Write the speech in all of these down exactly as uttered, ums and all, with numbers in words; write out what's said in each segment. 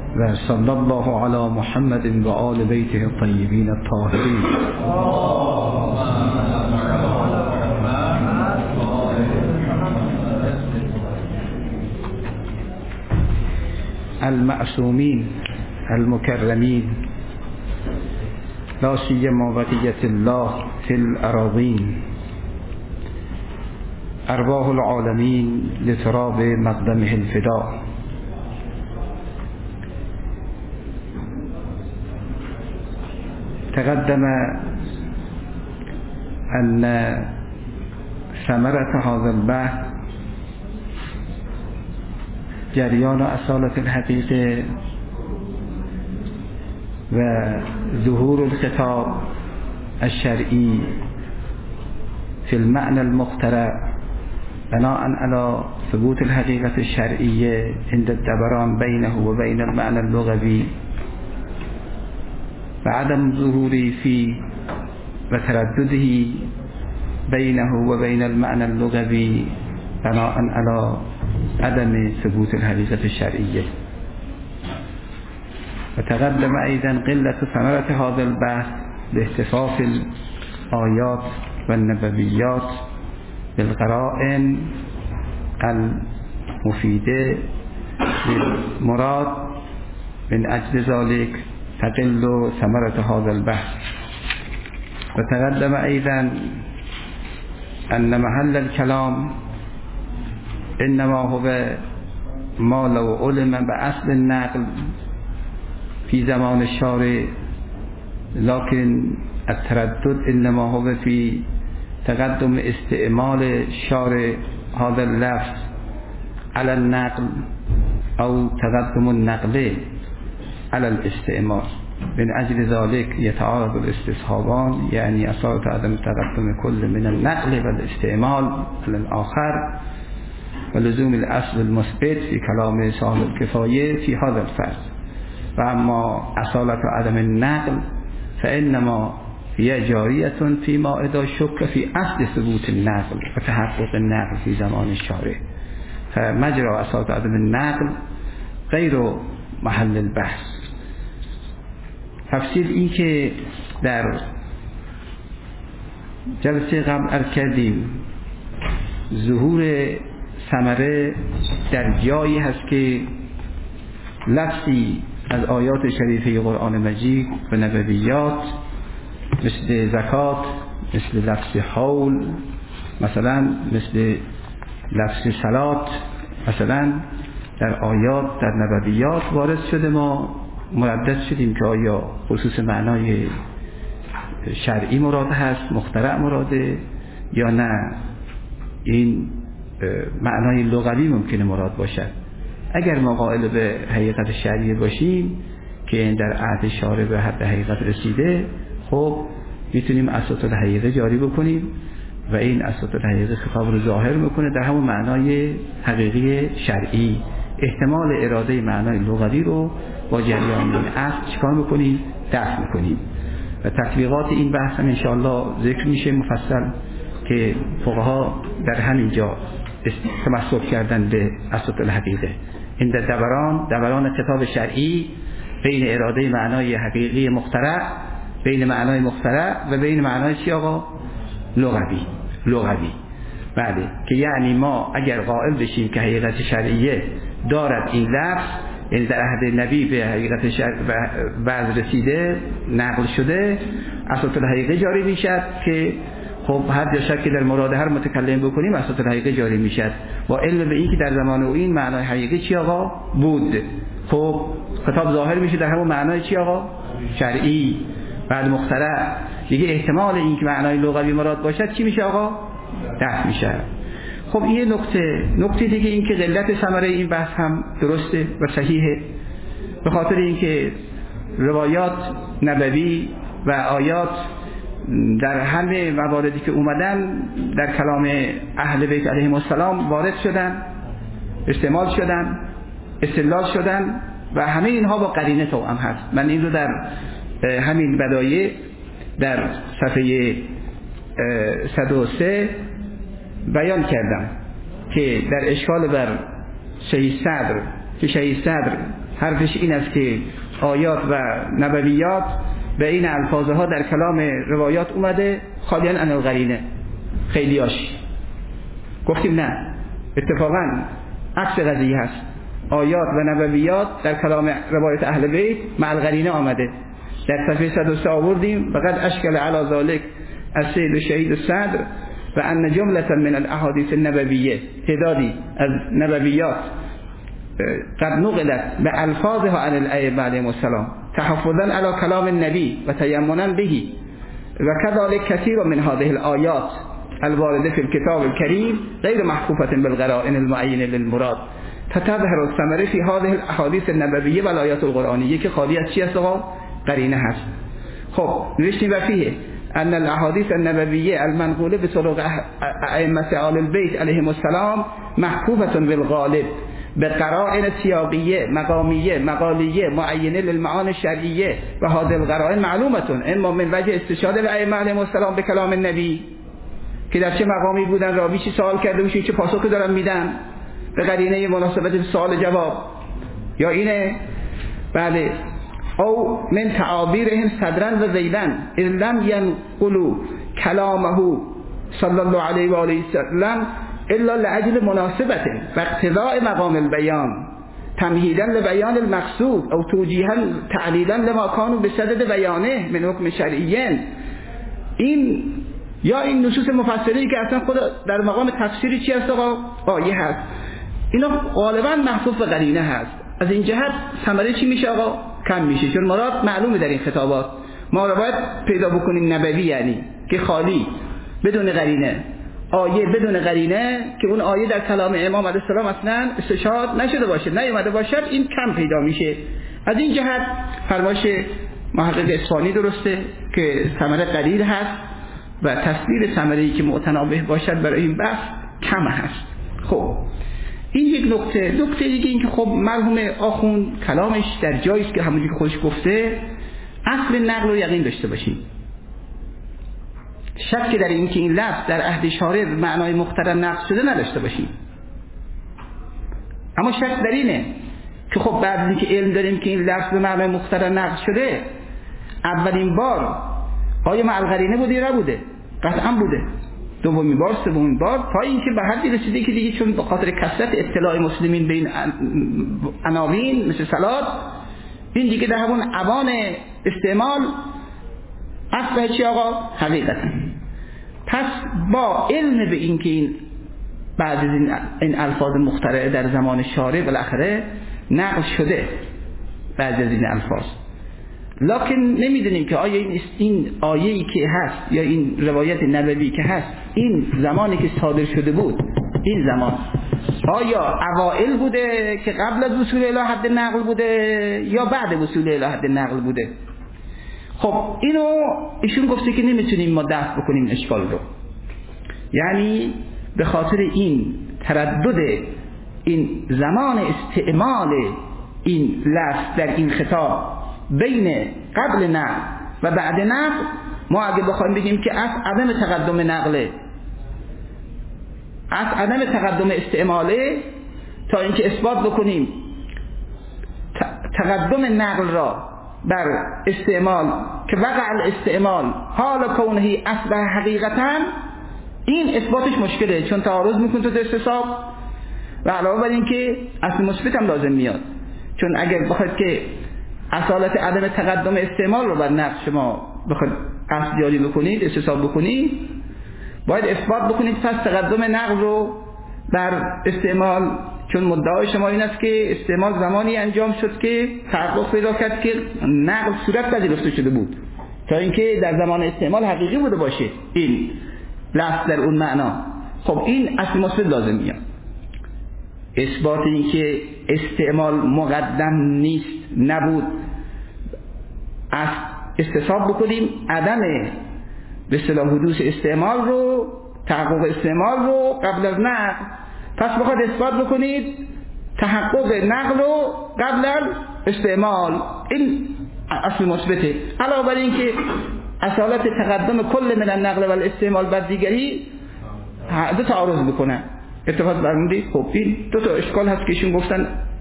و صلی الله علی محمد و آل بیته الطیبین الطاهرین. المعصومین المکرمین لا سیما بقیة الله فی الاراضین، ارواح العالمین لتراب مقدمه الفدا. تقدم أن ثمرة هذا البحث جريان أصالة الحقيقة وظهور الخطاب الشرعي في المعنى المخترع بناء على ثبوت الحقيقة الشرعية عند الدبران بينه وبين المعنى اللغوي، وعدم ظهوره فيه وتردده بينه وبين المعنى اللغوي بناء على عدم ثبوت الحقيقة الشرعية. وتقدم أيضا قلة ثمرة هذا البحث باحتفاظ الآيات والنبويات بالقرائن المفيدة للمراد، من أجل ذلك تقل ثمرة هذا البحث. وتقدم أيضا أن محل الكلام إنما هو ما لو علم بأصل النقل في زمان الشارع، لكن التردد إنما هو في تقدم استعمال الشارع هذا اللفظ على النقل أو تقدم النقل على الاستعمال. من أجل ذلك يتعارض الاستصحابان، يعني أصالة عدم تقدم كل من النقل والاستعمال على الآخر، ولزوم الأصل المثبت في كلام صاحب الكفاية في هذا الفرد. وأما أصالة عدم النقل فإنما هي جارية فيما إذا شك في أصل ثبوت النقل وتحقق النقل في زمان الشارع، فمجرى أصالة عدم النقل غير محل البحث. تفصیل این که در جلسه قبل عرض کردیم، ظهور ثمره در جایی هست که لفظی از آیات شریفه قرآن مجید و نبویات مثل زکات، مثل لفظ حول، مثلا مثل لفظ صلات، مثلا در آیات در نبویات وارد شده. ما مردد شدیم که آیا خصوص معنای شرعی مراد هست، مخترع مراده، یا نه این معنای لغوی ممکنه مراد باشد. اگر ما قائل به حقیقت شرعی باشیم که این در عهد شارع به حد حقیقت رسیده، خب میتونیم اساس الحقیقه جاری بکنیم و این اساس الحقیقه خطاب رو ظاهر میکنه در همون معنای حقیقی شرعی. احتمال اراده معنای لغوی رو با جریان این اصل چکار میکنیم؟ دفع میکنیم. و تطبیقات این بحث هم انشاءالله ذکر میشه مفصل که فقها در همین جا تمسک کردن به اساس الحقیقه. این در دوران دوران خطاب شرعی بین اراده معنای حقیقی مخترع، بین معنای مخترع و بین معنای چی آقا؟ لغوی. لغوی بله، که یعنی ما اگر قائل بشیم که حقیقت شرعیه دارد این لفظ، یعنی در عهد نبی به حقیقت شرع بعض رسیده، نقل شده، اساس الحقیقه جاری میشد که خب هر جا شک که در مراد هر متکلم بکنیم اساس الحقیقه جاری میشد، و علم به این که در زمان او این معنای حقیقی چی آقا بود، خب خطاب ظاهر میشه در همون معنای چی آقا شرعی. بعد مخترع دیگه احتمال این که معنای لغوی مراد باشد چی میشه آقا؟ دفع میشه. خب این نکته نکته دیگه این که قلت ثمره این بحث هم درسته و صحیحه، به خاطر اینکه روایات نبوی و آیات در همه مواردی که اومدن در کلام اهل بیت علیهم السلام وارد شدن، استعمال شدن، استدلال شدن و همه اینها با قرینه توأم هست. من این رو در همین بدایع در صفحه صد و سه بیان کردم که در اشکال بر شهید صدر که شهید صدر حرفش این است که آیات و نبویات به این الفاظها در کلام روایات اومده خالیاً عن القرینه. خیلیاش گفتیم نه، اتفاقاً عکس قضیه هست. آیات و نبویات در کلام روایت اهل بیت مع القرینه آمده. در صفحه صد و سه آوردیم فقط اشکل علی ذلک السید شهید الصدر و ان جملة من الاحادیث النبویه، تعدادی از نبویات قد نقلت به الفاظها عن الائمه علیهم السلام تحفظا علی کلام النبی و تیمنا به و كذلك كثير من هذه الآيات الوارده في الكتاب الكريم غير محفوفة بالقرائن المعينة للمراد فتظهر الثمره في هذه الاحاديث النبویه و الآیات القرآنیه که خالی از چی است آقا؟ قرینه هست. خب نوشتیم و فیه ان الاحاديث النبویه المنقوله بطرق ائمه آل البيت علیهم السلام محفوفة بالغالب بقرائن سیاقیه مقامیه مقالیه معینه للمعانی شرعیه و هذه القرائن معلومه اما من وجه استشهاد الائمه علیهم السلام به کلام النبی که در چه مقامی بودن، راوی چی سوال کرده باشه، چه پاسخی دارن میدن به قرینه مناسبت سوال جواب، یا اینه بله او من تعابیرهم صدرا و زیدن اذ لم ينقلوا کلامه صلی الله علیه و آله و سلم الا لاجل مناسبته و اقتضاء مقام البیان تمهیدا لبیان المقصود او توجیها تعلیلا لما كانوا بصدد بیانه من حکم شرعیین. این یا این نصوص مفسری که اصلا خود در مقام تفسیری چی هست آقا؟ آیه هست. اینا غالبا محفوظ به قرینه هست. از این جهت ثمره چی میشه آقا؟ کم میشه، چون مراد معلومه در این خطابات. ما رو باید پیدا بکنیم نبوی، یعنی که خالی بدون قرینه، آیه بدون قرینه که اون آیه در کلام امام علیه السلام اصلا استشهاد نشده باشه، نیومده باشد، این کم پیدا میشه. از این جهت فرمایش محقق اصفهانی درسته که ثمره قلیل هست و تصویر ثمره‌ای که معتنابه باشد برای این بحث کم هست. خب این یک نکته. نکته دیگه این که خب مرحوم آخوند کلامش در جایی است که همونجوری که خودش گفته اصل نقل رو یقین داشته باشیم. شک در این که این لفظ در عهد شارع معنای مقترن نقل شده نداشته باشیم. اما شک در اینه که خب بعد از اینکه علم داریم که این لفظ به معنای مقترن نقل شده، اولین بار آیا مع القرینه بوده یا نبوده؟ قطعا بوده. دومین بار، سومین بار، تا اینکه به حدی رسیده که دیگه چون به خاطر کثرت اطلاع مسلمین به این عناوین مثل صلات، این دیگه در همون اوان استعمال اصلا چی آقا؟ حقیقتا. پس با علم به این که این بعد از این, این الفاظ مخترعه در زمان شارع بالاخره نقل شده بعد از این الفاظ، لکن نمیدونیم که آیا این این آیه‌ای که هست یا این روایت نبوی که هست این زمانی که صادر شده بود، این زمان آیا اوائل بوده که قبل از وصول الی حد نقل بوده یا بعد وصول الی حد نقل بوده. خب اینو ایشون گفته که نمیتونیم ما دفع بکنیم اشکال رو، یعنی به خاطر این تردد این زمان استعمال این لفظ در این خطاب بین قبل نقل و بعد نقل، ما اگه بخوایم بگیم که از عدم تقدم نقله، از عدم تقدم استعماله، تا اینکه اثبات بکنیم تقدم نقل را بر استعمال که وقع الاستعمال حال کونه اصبح حقیقتا، این اثباتش مشکله چون تعارض میکنه تو استصحاب و علاوه بر این که اصل مثبت هم لازم میاد، چون اگر بخواید که اصالت عدم تقدم استعمال رو بر نقل شما بخواید اصل جاری بکنید، استصحاب بکنید، باید اثبات بکنید پس تقدم نقل رو بر استعمال، چون مدعای شما این است که استعمال زمانی انجام شد که تحقق پیدا کرد که نقل صورت پذیرفته شده بود، تا اینکه در زمان استعمال حقیقی بوده باشه این لفظ در اون معنا. خب این اصل مثبت لازم میاد. اثبات این که استعمال مقدم نیست نبود، از استصحاب بکنیم عدم به اصطلاح حدوث استعمال رو، تحقق استعمال رو قبل از نقل، پس بخواد اثبات بکنید تحقق نقل رو قبل از استعمال، این اصل مثبته. علاوه بر این که اصالت تقدم کل من النقل و الاستعمال بر دیگری دو تعارض بکنن. اتفاق برموندید. خب این دو تا اشکال هست که ایشون گفتن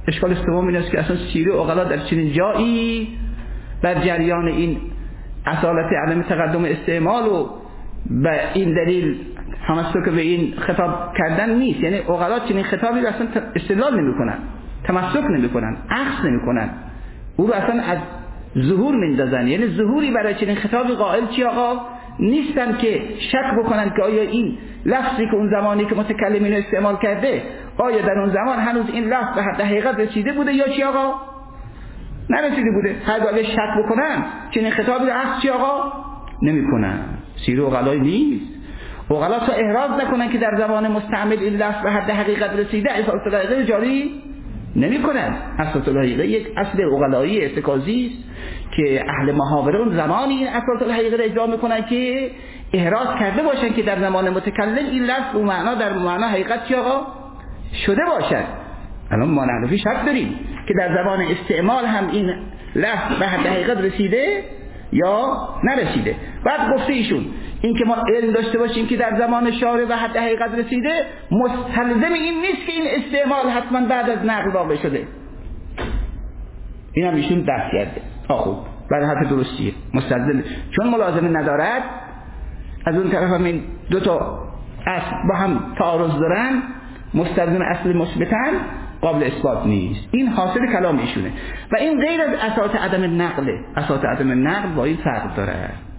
اشکال سوم این است که اصلا سیره عقلا در چنین جایی بر جریان این اصالت عدم تقدم استعمال و به این دلیل همسو که به این خطاب کردن نیست. یعنی عقلا چنین خطابی رو اصلا استدلال نمی کنن، تمسک نمی کنن، اخذ نمی کنن، او رو اصلا از ظهور میندازن. یعنی ظهوری برای چنین خطابی قائل چی آقا نیستن که شک بکنن که آیا این لفظی که اون زمانی که متکلمین استعمال کرده آیا در اون زمان هنوز این لفظ به حد حقیقت رسیده بوده یا چی آقا نرسیده بوده. هر اگه شک بکنن چنین خطابی رو اخذ چی آقا نمیکنن. سیر عقلای نیست. عقلا تا احراز نکنن که در زمان مستعمل این لفظ به حد حقیقت رسیده اساس الحقیقه جاری نمی کنن. اساس الحقیقه یک اصل عقلایی ارتکازی است که اهل محاوره اون زمانی این اساس الحقیقه را اجرا میکنن که احراز کرده باشن که در زمان متکلم این لفظ و معنا در معنا حقیقت چی آقا شده باشد. الان ما نحنفی شک داریم که در زمان استعمال هم این لفظ به حد حقیقت رسیده یا نرسیده. بعد گفته ایشون این که ما علم داشته باشیم که در زمان شارع به حد حقیقت رسیده مستلزم این نیست که این استعمال حتما بعد از نقل واقع شده. این هم ایشون دست کرده. آخو بعد حرف درستیه مستلزم، چون ملازمه ندارد از اون طرف هم این دو تا اصل با هم تعارض دارن، مستلزم اصل مثبتن قابل اثبات نیست. این حاصل کلام ایشونه و این غیر از اساس عدم نقله. اساس عدم نقل با این فرق داره.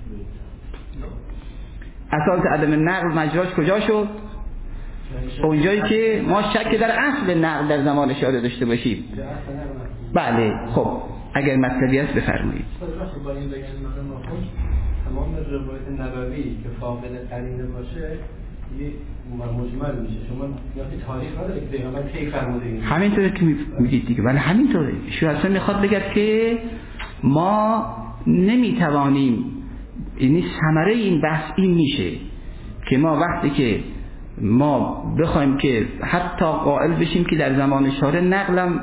اساس عدم نقل مجراش کجا شد؟ اونجایی که ما شک در اصل نقل در زمان شارع داشته باشیم. بله خب اگر مطلبی است بفرمایید. با این بگن تمام روایت نبوی که فاقد قرینه باشه یه مجمل میشه. شما یعنی تاریخ نداره که پیغمبر کی فرموده این همینطوره که میگید دیگه. ولی همینطوره شو اصلا میخواد بگه که ما نمیتوانیم، یعنی ثمره این بحث این میشه که ما وقتی که ما بخوایم که حتی قائل بشیم که در زمان شارع نقلم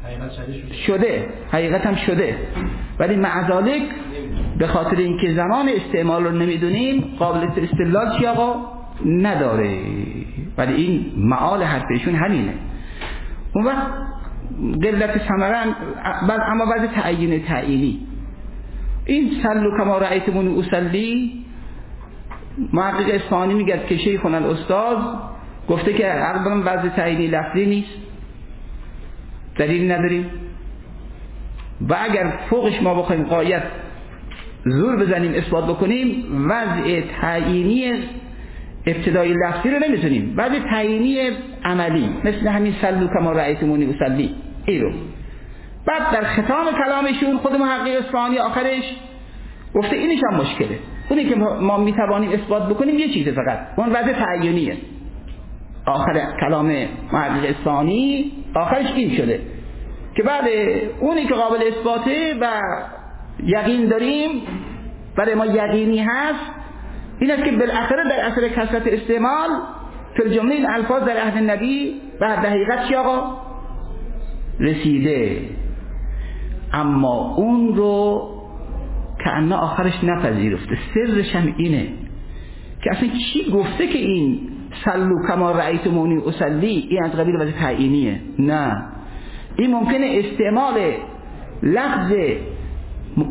شده حقیقت هم شده ولی معذالک به خاطر اینکه زمان استعمال رو نمیدونیم قابل استدلال چی آقا نداره. ولی این معال حرفشون همینه. اون وقت قلت ثمره اما بعد تعیین تعیینی این سلو کما رأیتمونی اصلی محقق اصفهانی میگه که شیخنا الاستاذ گفته که عقبا وضع تعیینی لفظی نیست، دلیل نداریم و اگر فوقش ما بخوایم قایت زور بزنیم اثبات بکنیم وضع تعیینی ابتدای لفظی رو نمیتونیم، وضع تعیینی عملی مثل همین سلو کما رأیتمونی اصلی ای رو. بعد در ختام کلامشون خود محقق اصفهانی آخرش گفته اینش هم مشکله. اونی که ما میتوانیم اثبات بکنیم یه چیزه فقط، اون وضع تعیینیه. آخر کلام محقق اصفهانی آخرش این شده که بعد اونی که قابل اثباته و یقین داریم برای ما یقینی هست این است که بالاخره در اثر کثرت استعمال فی الجمله این الفاظ در عهد نبی به حقیقت چی آقا رسیده، اما اون رو که انا آخرش نپذیرفته. سرش هم اینه که اصلا چی گفته که این سلو کما رأیتمونی اصلی این از قبیل وضع تعیینیه؟ نه، این ممکنه استعمال لفظ م...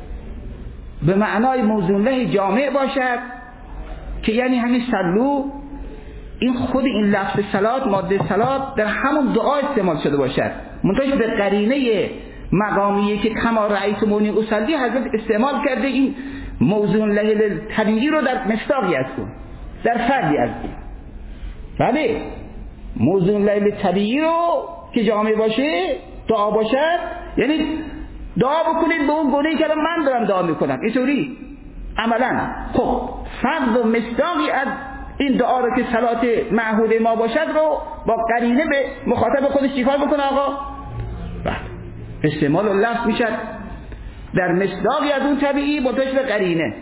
به معنای موزون له جامع باشد که یعنی همین سلو این خود این لفظ صلات ماده صلات در همون دعا استعمال شده باشد، منتهی به قرینه مقامیه که کما رأیتمونی اصلی حضرت استعمال کرده این موزون له طبیعی رو در مصداقی از اون در فردی از اون. بله موزون له طبیعی رو که جامع باشه دعا باشد یعنی دعا بکنید به اون گونه‌ای که من دارم دعا میکنم اینطوری عملا. خب فرض و مصداقی از این دعا رو که صلات معهود ما باشد رو با قرینه به مخاطب خودش چیکار بکنه آقا؟ بله استعمال لفظ میشد در مصداقی از اون طبیعی منتهی به قرینه.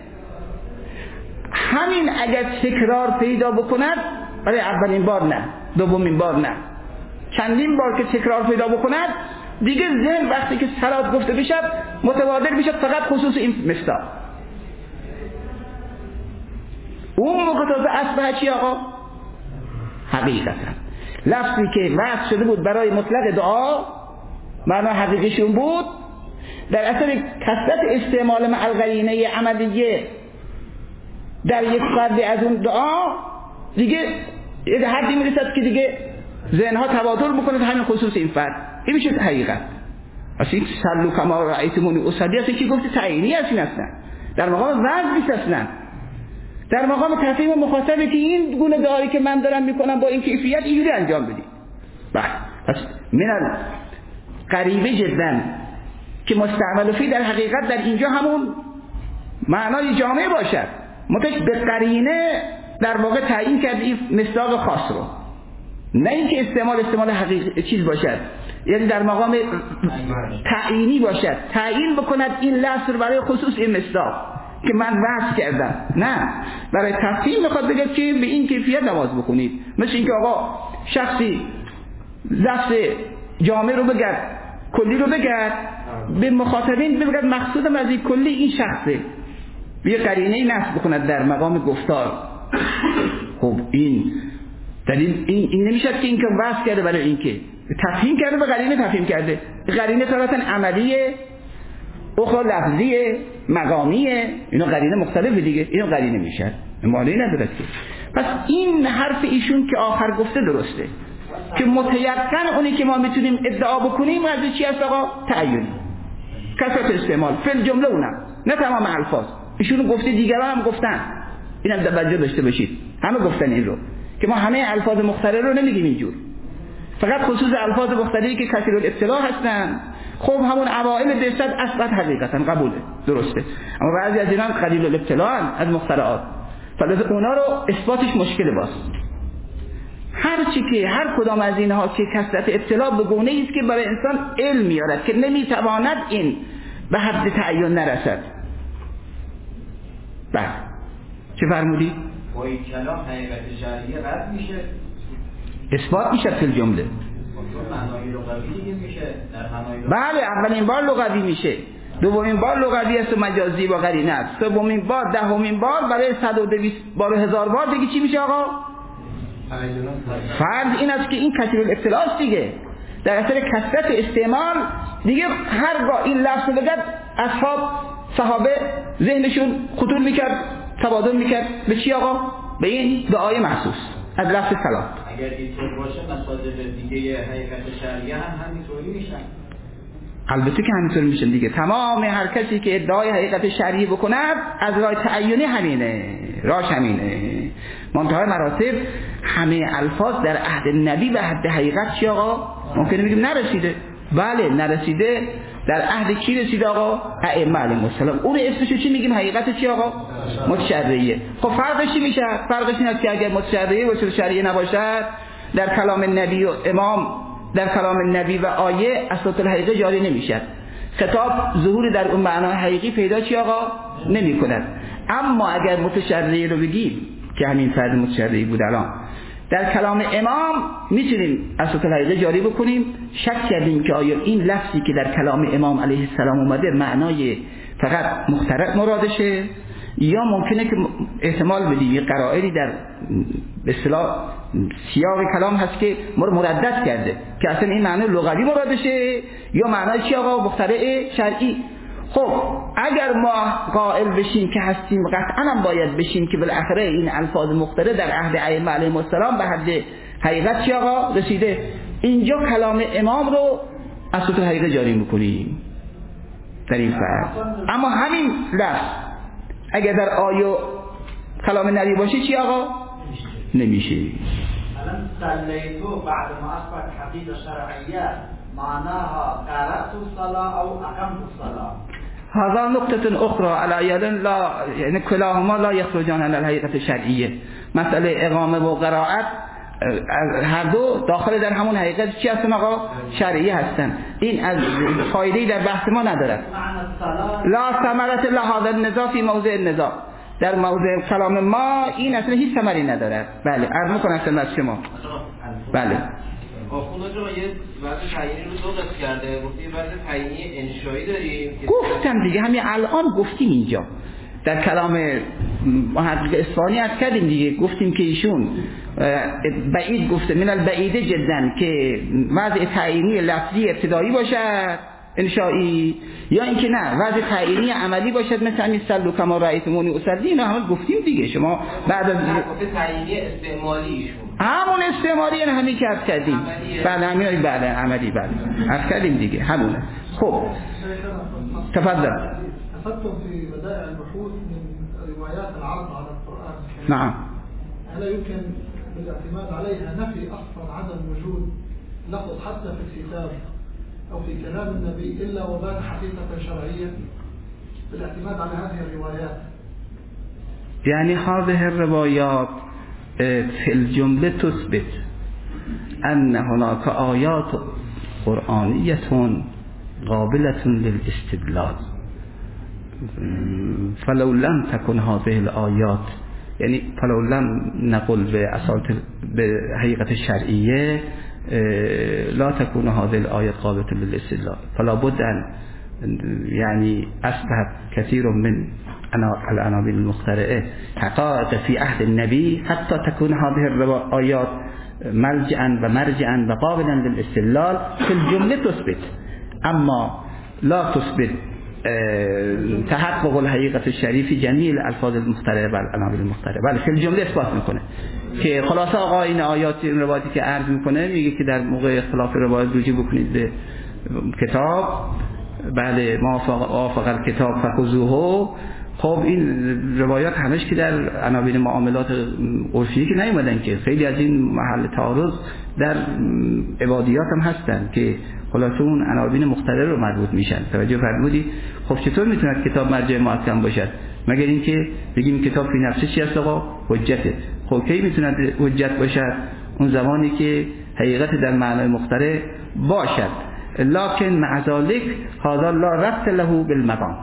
همین اگر تکرار پیدا بکند برای اولین بار نه، دومین بار نه، چندین بار که تکرار پیدا بکند دیگه ذهن وقتی که صلات گفته بشد متبادر بشد فقط خصوص این مصداق. اون موقع تازه اصبح چی آقا؟ حقیقتا لفظی که وصف شده بود برای مطلق دعا معنا حقیقیشون بود، در اثر کثرت استعمال مع القرینه عملیه در یک فرد از اون دعا دیگه یه حدی میرسد که دیگه ذهنها تواتر میکنه به همین خصوص این فرد. این میشه حقیقت. اصلا این سلو کما رأیتمونی اصلی اصلا که گفت تعیینی هستین اصلا در مقام وضع بیست اصلا در مقام تفهیم مخاطبه که این گونه دعایی که من دارم میکنم با این کیفیت اینجوری انجام بدید. بله پس من قریبه جدا که مستعمل فی در حقیقت در اینجا همون معنای جامعه باشد، متش به قرینه در واقع تعیین کرده این مصداق خاص رو، نه اینکه استعمال استعمال حقیقی چیز باشد، یعنی در مقام تعیینی باشد، تعیین بکند این لفظ رو برای خصوص این مصداق که من وصف کردم. نه، برای تفصیل میخواد بگه که به این کیفیت نماز بخونید. مثل اینکه آقا شخصی لفظ جامع رو بگرد، کلی رو بگرد، به مخاطبین بگرد مقصودم از این کلی این شخصه، یه قرینه نصب بکند در مقام گفتار. خب این دلیل این, این نمیشد که این که وصف کرده برای این که تفهیم کرده به قرینه تفهیم کرده. قرینه طرفاً عملیه، اخرى لفظیه، مقامیه، اینا قرینه مختلفه دیگه، اینا قرینه میشد، معنی نداره که. پس این حرف ایشون که آخر گفته درسته که متیقن اونی که ما میتونیم ادعا بکنیم از چی هست آقا؟ تعیینی، کثرت استعمال فل جمله، اونم نه تمام الفاظ. ایشون گفته، دیگران هم گفتن، اینم توجه داشته باشید، همه گفتن این رو که ما همه الفاظ مختلف رو نمیگیم اینجور، فقط خصوص الفاظ مختلفی که کثیر الاطلاع هستن. خب همون اوائل درصد اصلا حقیقتا قبوله، درسته، اما بعضی از اینا قلیل الاطلاع از مخترعات، فلذا اونا رو اثباتش مشکل باست. هر چی که هر کدام از اینها که کثرت اطلاع به گونه‌ای است که برای انسان علم میارد که نمیتواند این به حد تعین نرسد. بله چه فرمودی؟ با این کلام حقیقت شرعیه رد میشه، اثبات میشه فی الجمله. معنای لغوی میشه در معنای. بله اولین بار لغوی میشه، دومین بار لغوی است و مجازی با قرینه است، سومین بار، دهمین بار، برای صد و دویست بار و هزار بار دیگه چی میشه آقا؟ فرض این است که این کثیر الاطلاع است دیگه، در اثر کثرت استعمال دیگه هرگاه این لفظ رو بگد اصحاب صحابه ذهنشون خطور میکرد، تبادل میکرد به چی آقا؟ به این دعای مخصوص از لفظ سلام. اگر اینطور باشه مصادر دیگه حقیقت شرعیه هم همینطوری میشن. البته که همینطوری میشن دیگه. تمام هر کسی که ادعای حقیقت شرعی بکند از راه تعینی همینه، راش همینه. منتهای مراتب همه الفاظ در عهد نبی به حد حقیقت چی آقا؟ ممکنه بگیم نرسیده. بله نرسیده. در عهد کی رسید آقا؟ ائمه علیهم السلام. اون اسمشو چی میگیم؟ حقیقت چی آقا؟ متشرعیه. خب فرقش چی میشه؟ فرقش این است که اگر متشرعیه و شرعیه نباشد در کلام نبی و امام، در کلام نبی و آیه اصالت الحقیقه جاری نمیشد. خطاب ظهور در اون معنای حقیقی پیدا چی آقا؟ نمی کند. اما اگر متشرعی رو بگیم که همین فرد متشرعی بود الان در کلام امام میتونیم اصالت الحقیقه جاری بکنیم. شک کردیم که آیا این لفظی که در کلام امام علیه السلام اومده معنای فقط مخترع مرادشه یا ممکنه که احتمال بدیم یه قرائنی در به اصطلاح سیاق کلام هست که مردد کرده که اصلا این معنی لغوی مرادشه یا معنای چی آقا؟ مخترع شرعی. خب اگر ما قائل بشیم که هستیم، قطعا هم باید بشیم که بالاخره این الفاظ مخترع در عهد ائمه علیهم السلام به حد حقیقت چی آقا؟ رسیده. اینجا کلام امام رو اصالت الحقیقه جاری میکنیم در این فرد. اما همین لفظ اگر در آیه کلام نبی باشه چی آقا؟ نمیشه. الان صلیتو بعد ما اثبت حقیقت شرعیه معناها قرأت الصلاة او اقمت الصلاة. هذا نقطة أخرى على يد لا، يعني كلاهما لا يخرجان عن الحقيقة الشرعية. مسئله اقامه و قرائت هر دو داخل در همون حقیقت چی هستن آقا؟ شرعی هستن. این از فایده‌ای در بحث ما ندارد. لا ثمرة لهذا النزاع فی موضع النزاع. در موضع کلام ما این اصلا هیچ ثمری ندارد. بله عرض می‌کنم خدمت شما. بله آخوند آقا یه وقت تعیینی رو دو قسم کرده، گفتی وقت تعیینی انشایی داریم. گفتم دیگه همین الان گفتیم اینجا در کلام محقق اصفهانی عرض کردیم دیگه، گفتیم که ایشون بعید گفته من البعیده جدا که وضع تعیینی لفظی ابتدایی باشد انشایی، یا اینکه نه وضع تعیینی عملی باشد مثل همین صلوا کما رأیتمونی اصلی. اینا همه گفتیم دیگه. شما بعد از تعیینی استعمالی ایشون همون استعمالی یعنی همین که عرض کردیم، بله همین، بله عملی، بله عرض کردیم دیگه همونه. خب تفضل. أخذتم في بدائع البحوث من روايات العرض على القرآن. نعم. هل يمكن بالاعتماد عليها نفي أصلا عدم وجود لفظ حتى في الكتاب أو في كلام النبي إلا وبان حقيقة شرعية بالاعتماد على هذه الروايات؟ يعني هذه الروايات في الجملة تثبت أن هناك آيات قرآنية قابلة للاستدلال، فلو لم تكن هذه الآيات يعني فلو لم نقل بأصالة بحقيقة الشرعية لا تكون هذه الآيات قابلة للاستدلال، فلا بد أن يعني أصبحت كثير من العناوين المخترعة حقائق في عهد النبي حتى تكون هذه الآيات ملجأ ومرجعا وقابلا للاستدلال في الجملة تثبت، أما لا تثبت تحقق الحقیقت الشریف في جميع الالفاظ المخترعه و العناوین المخترعه. بله فی الجمله اثبات میکنه که خلاصه آقا این آیات این روایتی که عرض میکنه میگه که در موقع اختلاف روایت رجوع بکنید به کتاب، بله ما وافق الکتاب فخذوه. خب این روایات همش که در عناوین معاملات عرفی که نیومدن، که خیلی از این محل تعارض در عبادیات هم هستن که خلاصه اون عناوین مختلف رو مربوط میشن. توجه فرمودی؟ خب چطور میتونه کتاب مرجع محکم باشد مگر اینکه بگیم کتاب فی نفسه چی است آقا؟ حجته. خب کی میتونه حجت باشد؟ اون زمانی که حقیقت در معنای مختلف باشد. لكن مع ذلك هذا لا ربط له بالمقام.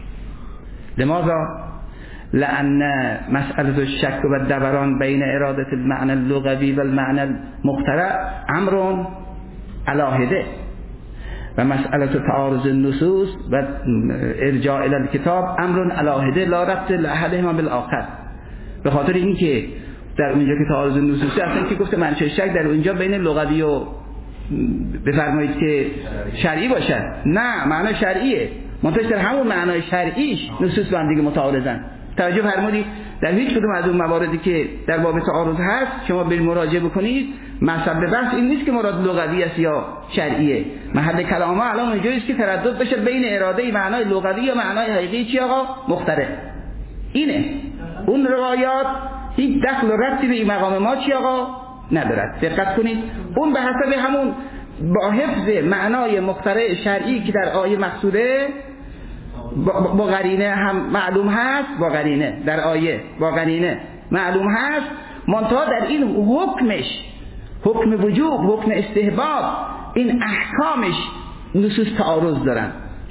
لماذا؟ لأن مسألة الشك والدوران بين إرادة المعنى اللغوي والمعنى المخترع أمر على حدة، ومسألة تعارض النصوص وإرجاع إلى الكتاب أمر على حدة لا ربط لأحدهما بالآخر. به خاطر اینکه در اونجا که تعارض النصوص اصلا که گفته منشأ شک در اونجا بین لغوی و بفرمایید که شرعی باشد، نه معنی شرعیه، منتها در همون معنای شرعیش نصوص با هم دیگه متعارضن. توجه فرمودید؟ در هیچ کدوم از اون مواردی که در باب تعارض هست شما برید مراجعه بکنید، مطلب بحث این نیست که مراد لغوی است یا شرعیه. محل کلام ها الان اونجایی است که تردد بشه بین اراده معنای لغوی یا معنای حقیقی چی آقا؟ مختلف. اینه. اون روایات هیچ دخل و ربطی به این مقام ما چی آقا ندارد. دقت کنید. اون به حسب همون با حفظ معنای مخترع شرعی که در آیه مقصوده با, با قرینه هم معلوم هست، با قرینه در آیه با قرینه معلوم هست، منتها در این حکمش، حکم وجوب، حکم استحباب، این احکامش نصوص تعارض دارن.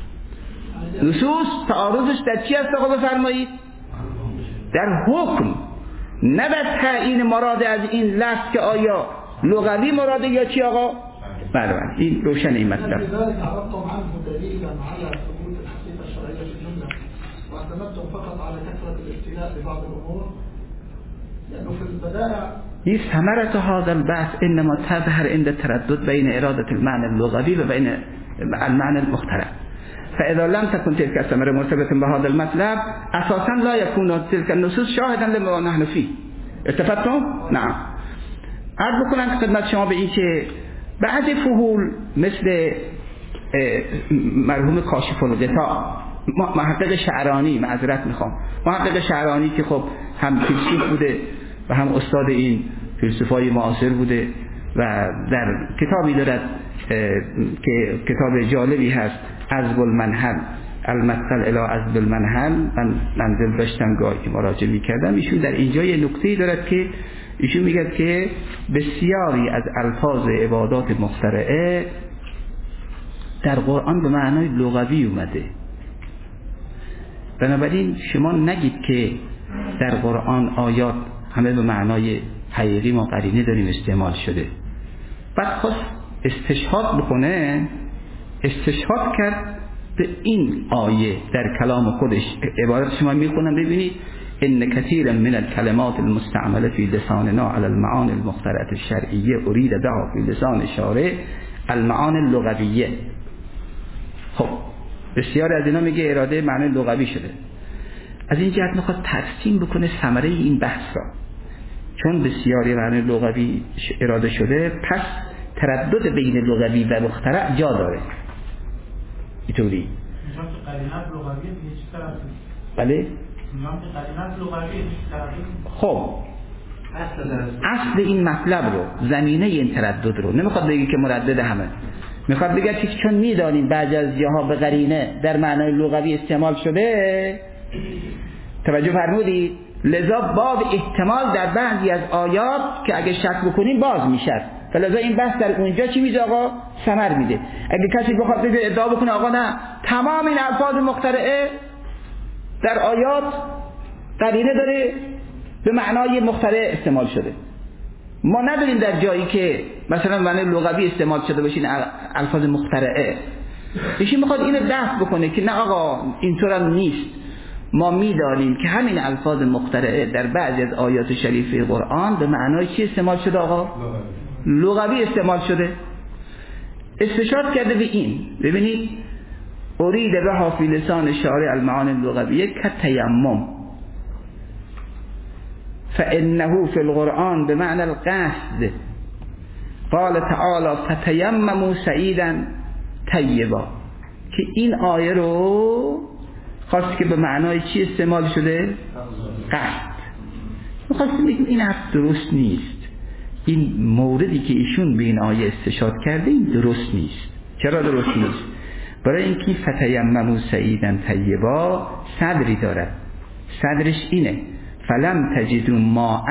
نصوص تعارضش در چی هست آقا بفرمایید؟ در حکم، نه در تعیین مراد از این لفظ که آیا لغوی مراده یا چی آقا؟ بله بله این روشن این مطلب. لذلك عرضتم عنه دليلا على ثبوت الحقيقة الشرعية في الجملة واعتمدتم فقط على كثرة الاستيلاء ببعض الأمور، لأنه في البدائع ثمرة هذا البحث إنما تظهر عند التردد بين إرادة المعنى اللغوي وبين المعنى المخترع. فإذا لم تكن تلك الثمرة مرتبطة بهذا المطلب أساسا لا يكون تلك النصوص شاهدا لما نحن فيه. اتفقتم؟ نعم. عرض بکنم خدمت شما به این که بعضی فهول مثل مرحوم کاشف الغطاء، محقق شعرانی، معذرت میخوام، محقق شعرانی که خب هم فیلسوف بوده و هم استاد این فیلسوفای معاصر بوده و در کتابی دارد که کتاب جالبی هست، عذب المنحل، المثل الی عذب المنحل، من منزل داشتم گاهی مراجعه میکردم، ایشون در اینجا یه نکته‌ای دارد که ایشون میگه که بسیاری از الفاظ عبادات مخترعه در قرآن به معنای لغوی اومده، بنابراین شما نگید که در قرآن آیات همه به معنای حقیقی ما قرینه داریم استعمال شده. بعد خواست استشهاد بکنه، استشهاد کرد به این آیه در کلام خودش. عبارت شما میخونم ببینید، ان كثيرا من الكلمات المستعمله في لساننا على المعاني المخترعه الشرعیه اريد بها في لسان الشارع المعاني اللغویه. خب بسیار از اینا میگه اراده معنی لغوی شده. از این جهت میخواد ترسیم بکنه ثمره این بحث را، چون بسیاری معنی لغوی اراده شده پس تردد بین لغوی و مخترع جا داره. اینطوری اینجا که قرینت لغویه دیگه چی طرفه؟ بله؟ اینجا که قرینت لغویه چی طرفه؟ خب اصل این مطلب رو، زمینه این تردد رو نمیخواد بگه که مردد همه، میخواد بگه که چون میدانیم بعضی از جاها به قرینه در معنای لغوی استعمال شده، توجه فرمودید، لذا باب احتمال در بعضی از آیات که اگه شک بکنیم باز میشه. فلذا این بحث در اونجا چی میشه آقا؟ ثمر میده. اگه کسی بخواد بگه ادعا بکنه آقا نه تمام این الفاظ مخترعه در آیات قرینه داره به معنای مخترع استعمال شده، ما نداریم در جایی که مثلا معنی لغوی استعمال شده باشه الفاظ مخترعه. ایشون میخواد اینو دفع بکنه که نه آقا اینطور هم نیست، ما میدانیم که همین الفاظ مخترعه در بعضی از آیات شریفه قرآن به معنای چی استعمال شده آقا؟ لغوی استعمال شده. استشهاد کرده به این، ببینید اريد بها فی لسان شارع المعانی اللغویه کتیمم فانه فی القرآن بمعنى القصد قال تعالی فتیمموا سعیدا طیبا، که این آیه رو خواست که به معنای چی استعمال شده؟ قصد. میخواستیم بگیم این حرف درست نیست، این موردی که ایشون به این آیه استشهاد کرده این درست نیست. چرا درست نیست؟ برای اینکه فتیمموا سعیدا طیبا صدری دارد، صدرش اینه فلم تجدوا ماء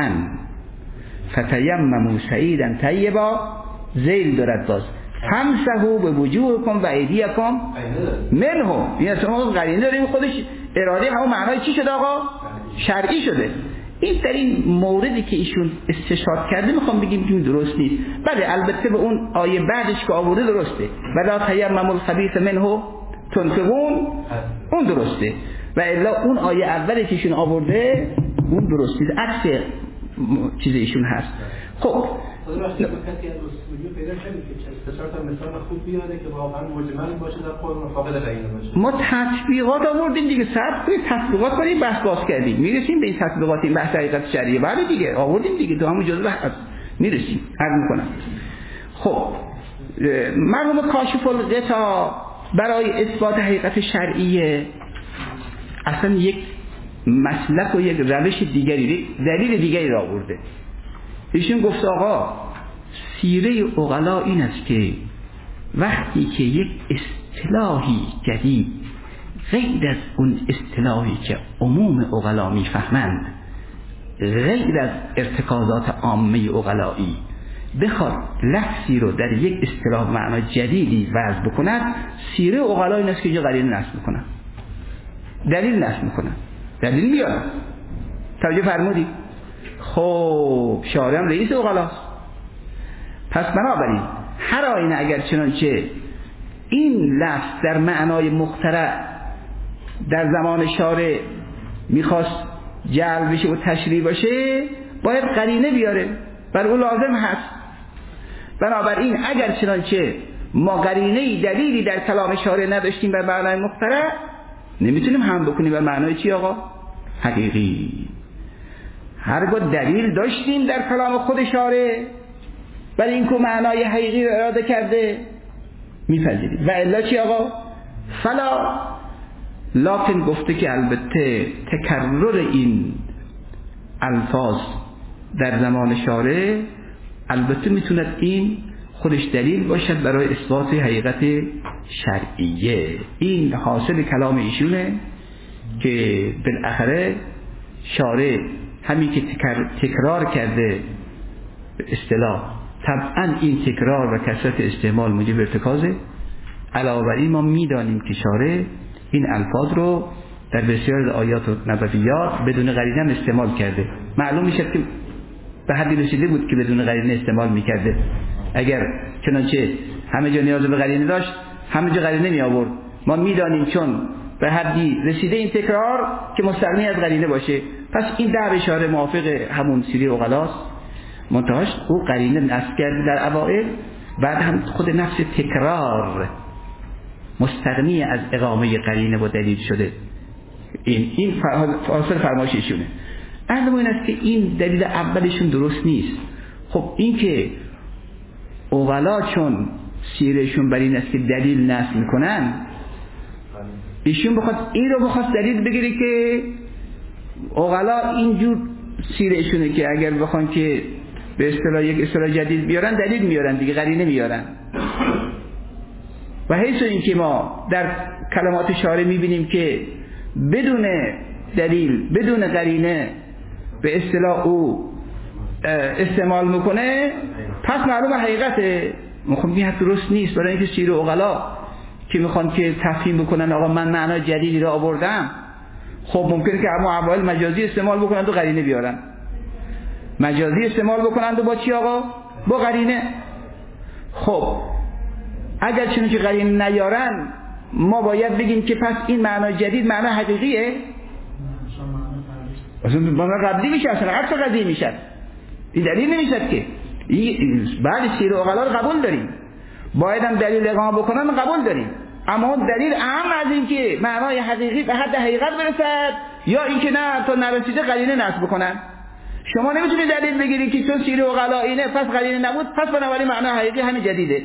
فتیمموا سعیدا طیبا، ذیل دارد باز فامسحوا بوجوهکم و ایدیکم منه. این اصلا قرینه داریم خودش اراده همون معنای چی شده آقا؟ شرعی شده. این در این موردی که ایشون استشهاد کرده میخوام بگیم که درست نیست. بله البته به اون آیه بعدش که آورده درسته، ولا تیمموا الخبیث منه تنفقون، اون درسته، و الا اون آیه اولی که ایشون آورده اون درست نیست، عکس چیز ایشون هست. خب کسی از اصولی پیدا کنید که چه تا مثال خوب بیاره که واقعا مجمل باشه در قرآن فاقد قرینه باشه. ما تطبیقات آوردیم دیگه، صبر کنید تطبیقات کنید، بحث باز کردیم میرسیم به این تطبیقات، این بحث حقیقت شرعیه بعد دیگه آوردیم دیگه تو همون جزء بحث میرسیم عرض میکنم. خب مرحوم کاشف الغطا برای اثبات حقیقت شرعیه اصلا یک مسلک و یک روش دیگری، دلیل دیگری را آورده. ایشون گفت آقا سیره عقلا این است که وقتی که یک اصطلاحی جدید غیر از اون اصطلاحی که عموم عقلا میفهمند، غیر از ارتکازات عامه عقلایی بخواد لفظی رو در یک اصطلاح معنی جدیدی وضع بکند، سیره عقلا این است که اینجا قرینه نصب میکنن، دلیل نصب میکنن، دلیل میارن. توجه فرمودید؟ خب شارع هم رئیس عقلاست، پس بنابراین هر آینه اگر چنانچه این لفظ در معنای مخترع در زمان شارع میخواست جعل بشه و تشریع باشه باید قرینه بیاره، بل اون لازم هست. بنابراین اگر چنانچه ما قرینه‌ای دلیلی در کلام شارع نداشتیم به معنای مخترع، نمیتونیم هم بکنیم به معنای چی آقا؟ حقیقی. هرگاه دلیل داشتیم در کلام خود شارع ولی این که معنای حقیقی رو اراده کرده میپذیریم، و الا چی آقا؟ فلا. لکن گفته که البته تکرر این الفاظ در زمان شارع البته میتوند این خودش دلیل باشد برای اثبات حقیقت شرعیه. این حاصل کلام ایشونه که بالاخره شارع همین که تکرار کرده به اصطلاح، طبعا این تکرار و کثرت استعمال موجب ارتکازه. علاوه بر این ما میدانیم که شارع این الفاظ رو در بسیار از آیات و نبویات بدون قرینه استعمال کرده. معلوم میشه که به حدی رسیده بود که بدون قرینه استعمال میکرده. اگر چنانچه همه جا نیاز به قرینه داشت همه جا قرینه می آورد. ما میدانیم چون به حدی رسیده این تکرار که مستغنی از قرینه باشه. پس این ده اشاره موافق همون سیره عقلاست، منتهاش او قرینه نصب کرده در اوائل، بعد هم خود نفس تکرار مستغنی از اقامه قرینه و دلیل شده. این این فاصل فرمایش ایشونه. علم این است که این دلیل اولشون درست نیست. خب این که اوغلا چون سیرشون بر این است که دلیل نصب میکنن، ایشون بخواد این رو بخواد دلیل بگیره که اوغلا اینجور سیرشونه که اگر بخوان که به اصطلاح یک اصطلاح جدید بیارن دلیل میارن دیگه، قرینه میارن. و حیث این که ما در کلمات شارع میبینیم که بدون دلیل بدون قرینه به اصطلاح او استعمال میکنه، پس معلومه حقیقته. میخوام بگم درست نیست. برای اینکه سیر عقلا که میخوان که تفهیم بکنن آقا من معنای جدیدی را آوردم، خب ممکنه که اما اوایل مجازی استعمال بکنند و قرینه بیارن. مجازی استعمال بکنند و با چی آقا؟ با قرینه. خب اگر چون که قرینه نیارن، ما باید بگیم که پس این معنای جدید معنای حقیقیه؟ اصلا معنای قبلی میشه، اصلا عکس قضیه میشه. این دلیل نمیشه که بعد سیر عقلا رو قبول داریم، باید هم دلیل اقامه بکنن قبول داریم، اما دلیل اهم از این که معنای حقیقی به حد حقیقت برسد یا این که نه تا نرسیده قرینه نصب بکنن. شما نمیتونید دلیل بگیرید که چون سیر عقلا اینه پس قرینه نبود، پس بنابراین معنای حقیقی همین جدیده.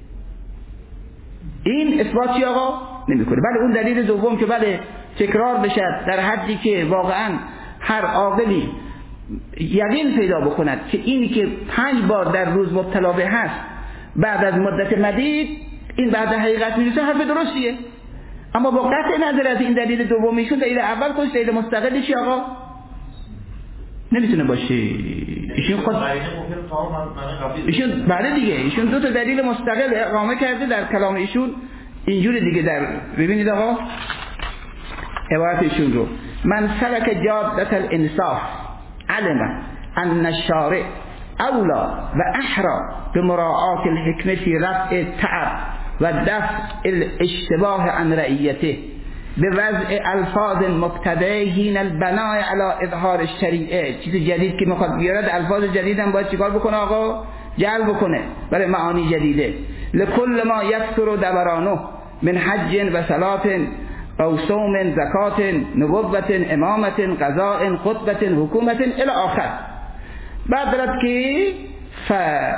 این اثبات چی آقا نمیکنه. بله اون دلیل دوم که بله تکرار بشه در حدی که واقعا هر عاقلی یقین پیدا بکند که اینی که پنج بار در روز مبتلا به هست بعد از مدت مدید این بعد حقیقت میرسه، حرف درستیه. اما با قطع نظر از این دلیل دومیشون دلیل اول خودش دلیل مستقلشی آقا نمیتونه باشه. ایشون خود ایشون بله دیگه ایشون دو تا دلیل مستقل اقامه کرده در کلام ایشون اینجوری دیگه. در ببینید آقا عبارت ایشون رو: من سلک جادة الانصاف علم ان الشارع اولا و احرى بمراعات الحکمة فی رفع التعب و دفع الاشتباه عن رعیته بوضع الفاظ مبتدئین البناء علی اظهار الشریعه. چیز جدید که میخواد بیارد، الفاظ جدید هم باید چیکار بکنه آقا؟ جلب بکنه برای معانی جدیده. لکل ما یکثر دورانه من حج و صلات او صوم زکات نبوت امامت قضاء خطبت حکومت الی آخر. بعد دارد که ف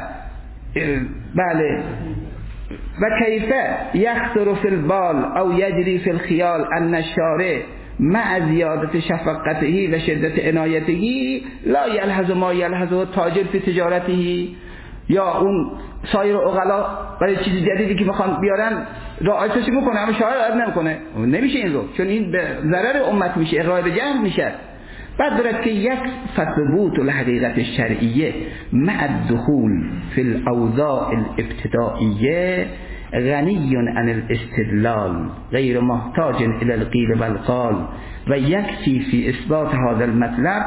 بله و کیف یخطر فی البال او یجری فی الخیال ان الشارع مع زیادت شفقته و شدت عنایته لا یلحظ ما یلحظ تاجر فی تجارته. یا اون سایر عقلا برای چیز جدیدی که میخوان بیارن رعایتش میکنه اما شارع رعایت نمیکنه، نمیشه این رو، چون این به ضرر امت میشه، اغراء به جهل میشه. بعد دارد که یک ثبوت الحقیقت الشرعیه مع الدخول فی الاوضاع الابتدائیه غنی عن الاستدلال غیر محتاج الى القیل و القال و یکفی فی اثبات هذا المطلب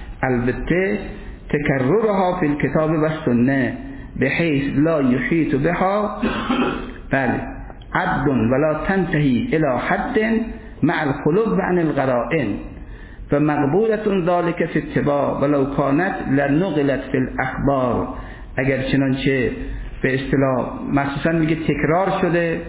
البته تکررها فی الكتاب و السنه بحيث لا يحيط بها بله عد ولا تنتهي الى حد مع الخلو عن القرائن و مقبولة ذلك في اتباع ولو كانت لنقلت في الاخبار. اگر چنانچه به اصطلاح مخصوصا میگه تکرار شده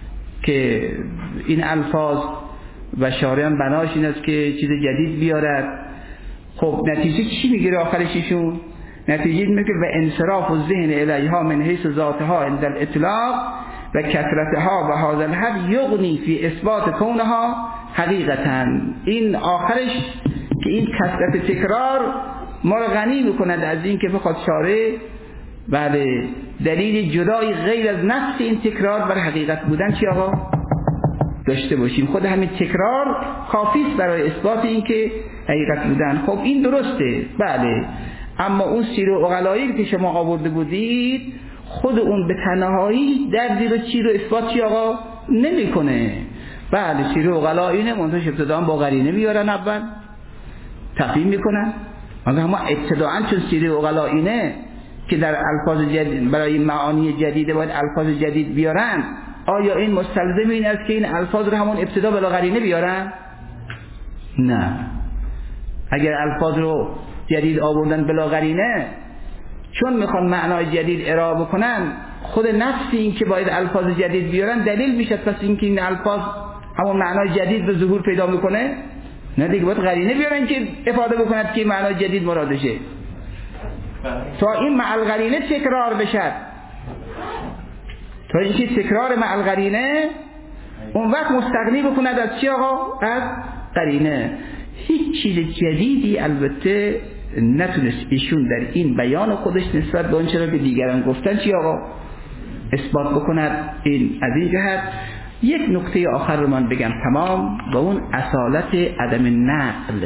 که این الفاظ و شارع هم بناش این است که چیز جدید بیارد. خب نتیجه چی میگیره آخرش ایشون؟ نتیجه میگه و انصراف الذهن الیها من حیث ذاتها عند الاطلاق و کثرتها و هذا الحد یغنی فی اثبات کونها حقیقتا. این آخرش که این کثرت تکرار ما رو غنی میکند از این که بخواد شارع بله دلیل جدای غیر از نفس این تکرار بر حقیقت بودن چی آقا داشته باشیم. خود همین تکرار کافی است برای اثبات این که حقیقت بودن. خب این درسته بله، اما اون سیر و عقلایی که شما آورده بودید خود اون به تنهایی دردی رو چی رو اثبات چی آقا نمیکنه. بله سیر و عقلایی نه منتش ابتداء با قرینه میارن اول تفهیم میکنن، اما ابتداء چون سیر و عقلایی نه که در الفاظ جدید برای معانی جدید باید الفاظ جدید بیارن، آیا این مستلزم این است که این الفاظ رو همون ابتدا بلا قرینه بیارن؟ نه. اگر الفاظ رو جدید آوردن بلا قرینه، چون میخوان معنای جدید ارائه بکنن، خود نفس این که باید الفاظ جدید بیارن دلیل میشه پس اینکه این الفاظ همون معنای جدید به ظهور پیدا میکنه؟ نه دیگه، باید قرینه بیارن که افاده بکند که معنای جدید مرادشه تا این مع القرینه تکرار بشه، تا اینکه تکرار مع القرینه اون وقت مستغنی بکند از چی آقا؟ از قرینه. هیچ چیز جدیدی البته نتونست ایشون در این بیان خودش نسبت به آنچه را که دیگران گفتن چی آقا اثبات بکند. این از این جهت. یک نکته آخر رو من بگم تمام، و اون اصالت عدم نقل.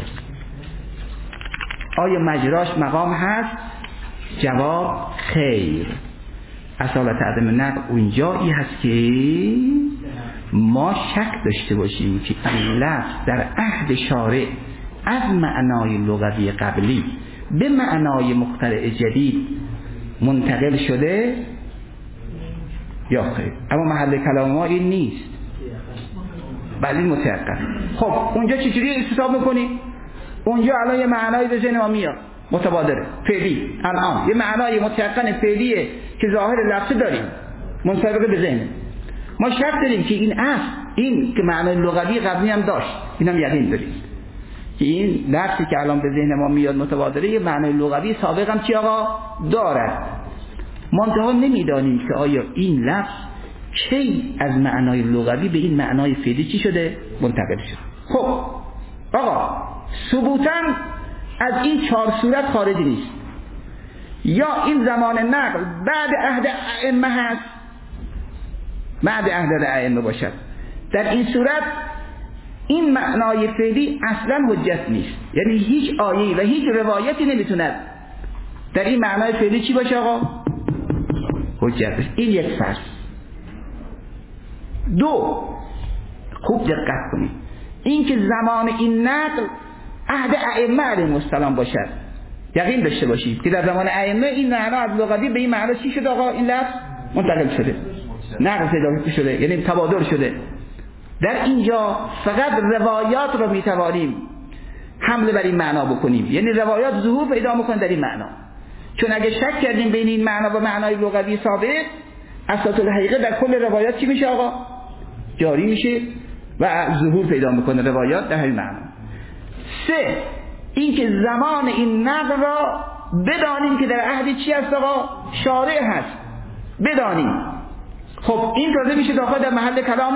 آیا مجراش مقام هست؟ جواب خیر. اصالت عدم نقل اونجایی هست که ما شک داشته باشیم که این لفظ در عهد شارع از معنای لغوی قبلی به معنای مخترع جدید منتقل شده یا خیر. اما محل کلام ما این نیست، بله متأکد. خب اونجا چجوری استثاب میکنی؟ اونجا الان یه معنای به ذهن ما میاد متبادره فعلی، الان یه معنای متأکد فعلیه که ظاهر لفظی داریم منطبق به ذهن ما. شک داریم که این اصل این که معنای لغوی قبلی هم داشت، اینم یقین داریم که این لفظی که الان به ذهن ما میاد متبادره یه معنای لغوی سابق هم چی آقا دارد. منتها نمیدانیم که آیا این لفظ کی از معنای لغوی به این معنای فعلی چی شده منتقل شده. خب آقا ثبوتاً از این چهار صورت خارجی نیست. یا این زمان نقل بعد عهد ائمه هست، بعد عهد ائمه باشد، در این صورت این معنای فعلی اصلا حجت نیست. یعنی هیچ آیه و هیچ روایتی نمیتوند در این معنای فعلی چی باشه آقا حجت باشه. این یک فرض. دو، خوب دقت کنید، این که زمان این نقل عهد ائمه علیهم السلام باشد، یقین داشته باشید که در زمان ائمه این معنا از لغوی به این معنا چی شده آقا؟ این لفظ منتقل شده، نقل پیدا شده، یعنی تبادل شده. در اینجا فقط روایات رو میتوانیم حمله بر این معنا بکنیم، یعنی روایات ظهور پیدا میکنن در این معنا. چون اگه شک کردیم بین این معنا و معنای لغوی سابق، اساس الحقیقه در کل روایات چی میشه آقا؟ جاری میشه و ظهور پیدا میکنه روایات در همین معنا. سه، این که زمان این نقل را بدانیم که در عهد چی هست آقا؟ شارع هست، بدانیم. خب این تازه میشه داخل در محل کلام،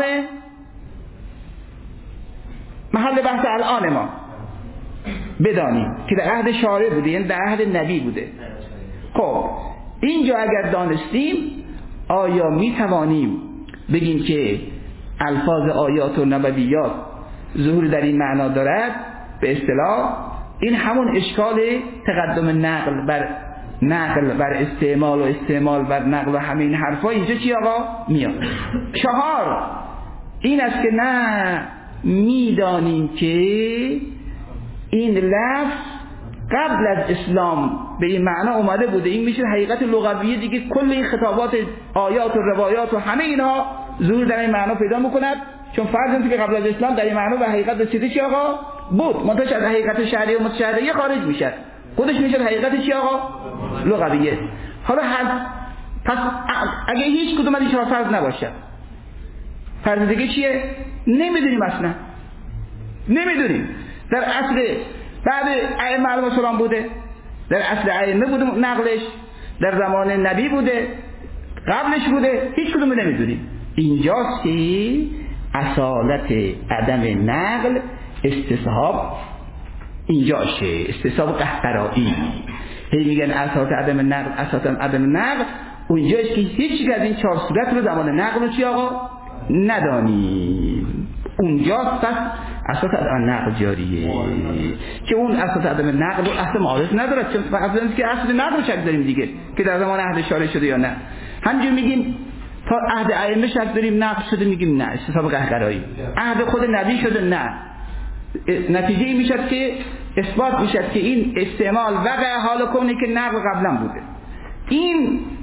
محل بحث الان ما، بدانیم که در عهد شارع بوده، یعنی در عهد نبی بوده. خب اینجا اگر دانستیم، آیا میتوانیم بگیم که الفاظ آیات و نبویات ظهور در این معنا دارد؟ به اصطلاح این همون اشکال تقدم نقل بر نقل بر استعمال و استعمال بر نقل و همین حرفا اینجا چی آقا میاد. چهار، این است که نه میدانیم که این لفظ قبل از اسلام به این معنا اومده بوده. این میشه حقیقت لغویه دیگه. کل این خطابات آیات و روایات و همه اینها ظهور در این معنا پیدا میکند، چون فرض است که قبل از اسلام در این معنا به حقیقت رسیده چی آقا بود. منتهی از حقیقت شرعی و متشرعی خارج میشه، خودش میشه حقیقت چی آقا لغویه. حالا هر پس اگه هیچ کدوم از این چهار فرض نباشه، فرض دیگه چیه؟ نمیدونیم، اصلا نمیدونیم. در اصل بعد ائمه علیهم السلام بوده، در اصل ائمه بوده نقلش، در زمان نبی بوده، قبلش بوده، هیچ کدوم نمیدونیم. اینجاست که اصالت عدم نقل استصحاب اینجاشه، استصحاب قهقرایی. هی میگن اصالت عدم نقل، اصالت عدم نقل اونجاست که هیچ از این چهار صورت رو زمان نقل چی آقا ندانیم. اونجاست پس اساس عدم نقل جاریه، که اون اساس عدم نقل رو اصلا معارض نداره، چون فقط که اصل نقل شک داریم دیگه که در زمان عهد شارع شده یا نه. همینجور میگیم تا عهد ائمه شک داریم نقل شده، میگیم نه، استصحاب قهقرایی. عهد خود نبی شده، نه. نتیجه این میشد که اثبات میشد که این استعمال وقع حال کنه که نقل قبلا بوده. این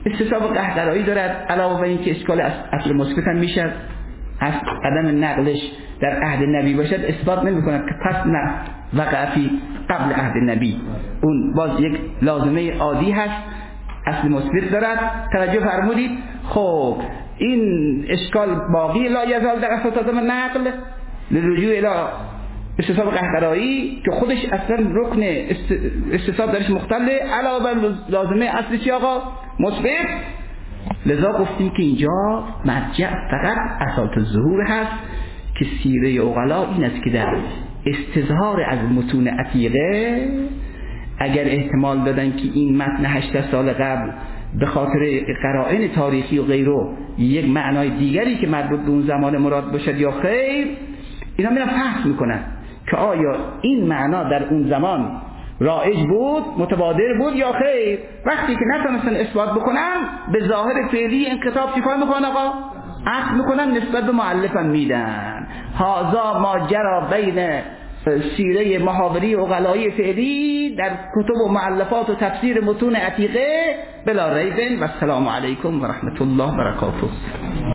استصحاب قهقرایی دارد، علاوه بر اینکه اشکال اصل مثبت هم میشه از عدم نقلش در عهد نبی باشد اثبات نمی کند که پس نه وقع فی قبل عهد نبی، اون باز یک لازمه عادی هست، اصل مثبت دارد. توجه فرمودید؟ خب این اشکال باقی لا یزال در اساس عدم نقل لرجوع الی استصحاب قهقرایی که خودش اصلا رکن استصحاب درش مختله، علاوه بر لازمه اصلی چی آقا؟ مثبت. لذا گفتیم که اینجا مرجع فقط اساس الظهور هست که سیره عقلا این است که در استظهار از متون عتیقه اگر احتمال دادن که این متن هشتصد سال قبل به خاطر قرائن تاریخی و غیره یک معنای دیگری که مربوط به اون زمان مراد باشد یا خیر، اینا میرن فحص میکنن که آیا این معنا در اون زمان رایج بود، متبادر بود یا خیر. وقتی که نتونستن اثبات بکنن به ظاهر فعلی این کتاب چیکار میکنن آقا؟ عقل میکنن، نسبت به مؤلفم میدن. هذا ما جرى بین سیره محاوری عقلای فعلی در کتب و مؤلفات و تفسیر متون عتیقه بلا ریب. و السلام علیکم و رحمت الله و برکاته.